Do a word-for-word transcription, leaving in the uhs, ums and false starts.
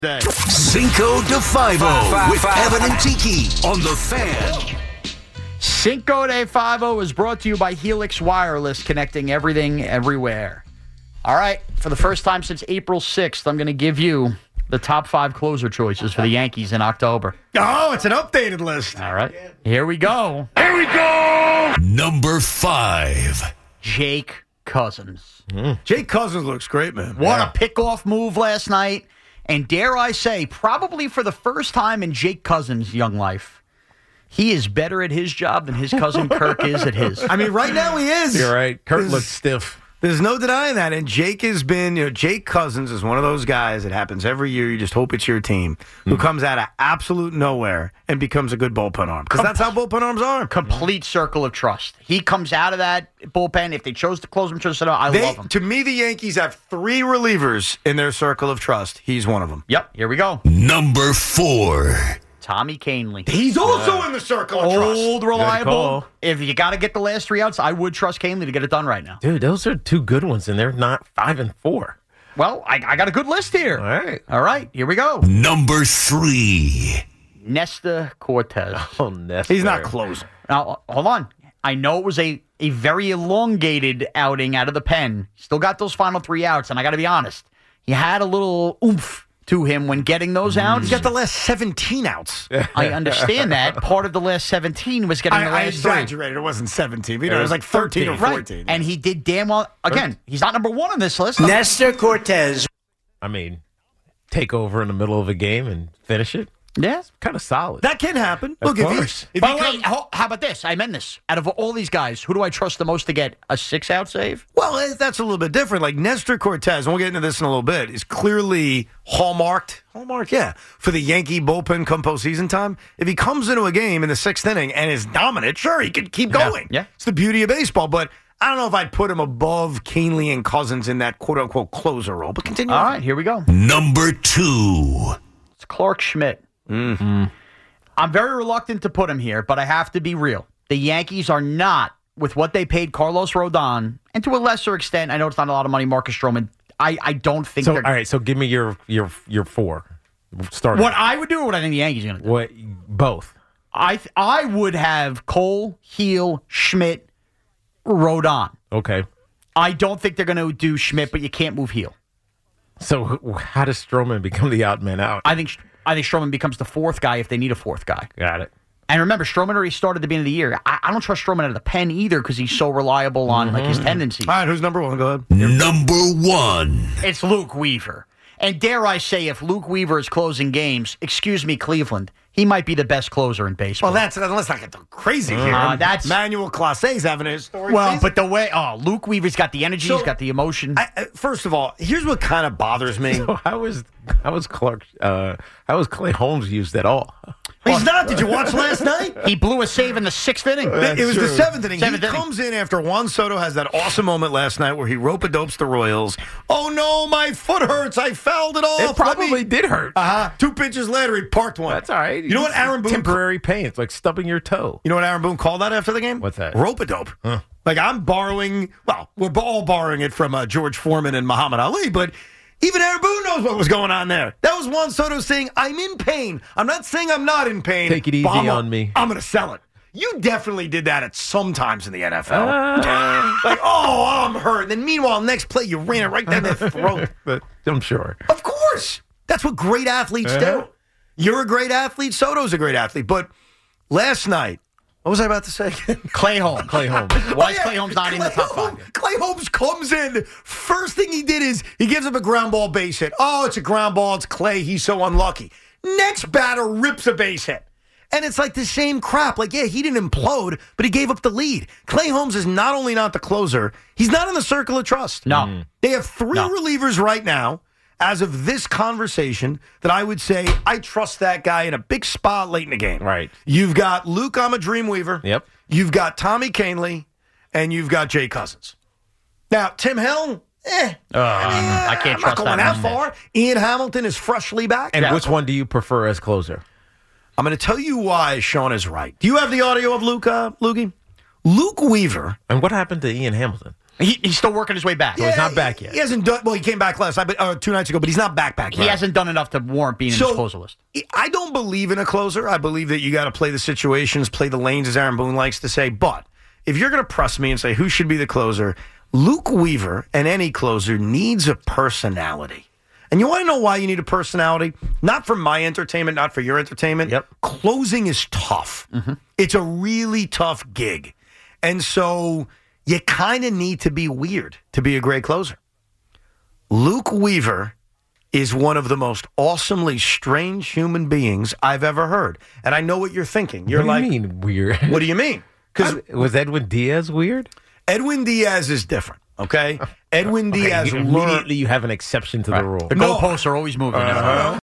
Cinco de Five-O with Evan and Tiki on The Fan. Cinco de Five-O is brought to you by Helix Wireless, connecting everything everywhere. All right, for the first time since April sixth, I'm going to give you the top five closer choices for the Yankees in October. Oh, it's an updated list. All right, here we go. Here we go. Number five. Jake Cousins. Mm. Jake Cousins looks great, man. What yeah. a pickoff move last night. And dare I say, probably for the first time in Jake Cousins' young life, he is better at his job than his cousin Kirk is at his. I mean, right now he is. You're right. Kirk There's- looks stiff. There's no denying that. And Jake has been, you know, Jake Cousins is one of those guys that happens every year. You just hope it's your team who Mm-hmm. comes out of absolute nowhere and becomes a good bullpen arm. Because that's how bullpen arms are. Complete circle of trust. He comes out of that bullpen. If they chose to close him, chose to I They, love him. to me, the Yankees have three relievers in their circle of trust. He's one of them. Yep, here we go. Number four. Tommy Kahnle. He's also in the circle of trust. Old, reliable. call. If you got to get the last three outs, I would trust Kahnle to get it done right now. Dude, those are two good ones, and they're not five and four. Well, I, I got a good list here. All right. All right, here we go. Number three. Nestor Cortez. Oh, Nestor. He's not closing. Now, hold on. I know it was a, a very elongated outing out of the pen. Still got those final three outs, and I got to be honest. He had a little oomph to him when getting those outs. He's got the last seventeen outs. I understand that. Part of the last seventeen was getting I, the I last three. exaggerated. It wasn't seventeen. But, you know, it was like thirteen or Right. fourteen. And he did damn well. Again, he's not number one on this list. Nestor Cortez. I mean, take over in the middle of a game and finish it. Yeah. Kind of solid. That can happen. Of Look, if course. he, if By he the way, comes, how how about this? I meant this. Out of all these guys, who do I trust the most to get a six-out save? well, eh, that's a little bit different. Like Nestor Cortez, and we'll get into this in a little bit, is clearly hallmarked, hallmark, yeah, for the Yankee bullpen come postseason time. If he comes into a game in the sixth inning and is dominant, sure, he could keep Yeah, going. yeah. It's the beauty of baseball, but I don't know if I'd put him above Kahnle and Cousins in that quote-unquote closer role, but continue. All right, here we go. Number two. It's Clark Schmidt. Mm-hmm. I'm very reluctant to put him here, but I have to be real. The Yankees are not, with what they paid Carlos Rodon, and to a lesser extent, I know it's not a lot of money, Marcus Stroman, I, I don't think So, they're... all right, so give me your your your four. Start. What I would do or what I think the Yankees are going to do? What? Both. I th- I would have Cole, Heel, Schmidt, Rodon. Okay. I don't think they're going to do Schmidt, but you can't move Heel. So wh- how does Stroman become the odd man out? I think I think Stroman becomes the fourth guy if they need a fourth guy. Got it. And remember, Stroman already started at the beginning of the year. I, I don't trust Stroman out of the pen either because he's so reliable on like his tendencies. All right, who's number one? Go ahead. Number one. It's Luke Weaver. And dare I say, if Luke Weaver is closing games, excuse me, Cleveland, he might be the best closer in baseball. Well, that's let's not get too crazy here. Uh, that's- Manuel Clasé's having a historic well, season. but the way, oh, Luke Weaver's got the energy, So- he's got the emotion. I, I- first of all, here's what kind of bothers me. So how was how was Clark? Uh, how was Clay Holmes used at all? He's not. Did you watch last night? he blew a save in the sixth inning. It was the seventh inning. Seventh he inning. comes in after Juan Soto has that awesome moment last night where he rope-a-dopes the Royals. Oh, no, my foot hurts. I fouled it off. It probably did hurt. Uh-huh. Two pitches later, he parked one. That's all right. You know what Aaron Boone... Temporary pain. It's like stubbing your toe. You know what Aaron Boone called that after the game? What's that? Rope-a-dope. Huh. Like, I'm borrowing... Well, we're all borrowing it from uh, George Foreman and Muhammad Ali, but... Even Aaron Boone knows what was going on there. That was Juan Soto saying, I'm in pain. I'm not saying I'm not in pain. Take it easy but I'm a- on me. I'm going to sell it. You definitely did that at some times in the N F L. Uh, like, oh, I'm hurt. And then meanwhile, next play, you ran it right down their throat. but I'm sure. Of course. That's what great athletes Uh-huh. do. You're a great athlete. Soto's a great athlete. But last night, what was I about to say? Clay Holmes. Clay Holmes. Why Oh, is yeah. Clay Holmes not in the Clay top Holmes- five? Clay Holmes comes in. First thing he did is he gives up a ground ball base hit. Oh, it's a ground ball. It's Clay. He's so unlucky. Next batter rips a base hit. And it's like the same crap. Like, yeah, he didn't implode, but he gave up the lead. Clay Holmes is not only not the closer, he's not in the circle of trust. No. They have three No. relievers right now, as of this conversation, that I would say I trust that guy in a big spot late in the game. Right. You've got Luke, I'm a Dreamweaver. Yep. You've got Tommy Kahnle, and you've got Jay Cousins. Now, Tim Hill, eh. Uh, I can't I'm trust not going that that one. far. Ian Hamilton is freshly back. And Yeah. which one do you prefer as closer? I'm going to tell you why Sean is right. Do you have the audio of Luke, uh, Lukey? Luke Weaver. And what happened to Ian Hamilton? He, he's still working his way back. he's not back yet. He hasn't done. Well, he came back last night, but uh, two nights ago. But he's not back back. He yet. hasn't done enough to warrant being So, in the closer list. I don't believe in a closer. I believe that you got to play the situations, play the lanes, as Aaron Boone likes to say. But if you're going to press me and say who should be the closer, Luke Weaver and any closer needs a personality. And you want to know why you need a personality? Not for my entertainment, not for your entertainment. Yep. Closing is tough. Mm-hmm. It's a really tough gig. And so you kind of need to be weird to be a great closer. Luke Weaver is one of the most awesomely strange human beings I've ever heard. And I know what you're thinking. You're what like, do you mean weird? what do you mean? Because was Edwin Diaz weird? Edwin Diaz is different, okay? Edwin Okay, Diaz you- learned. immediately you have an exception to the rule. The No. goalposts are always moving. Uh-huh.